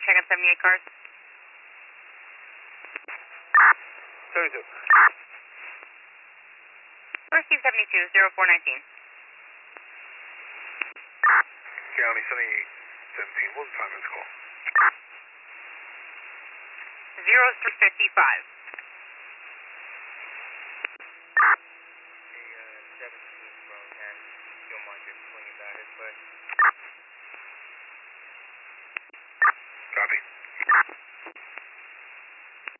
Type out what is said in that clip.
check on 78 cars. 72. Receive 72, 0419. County 7817. What was the time of this call? 0355. Hey, 17 from 10. Don't mind just swinging back this way. Copy.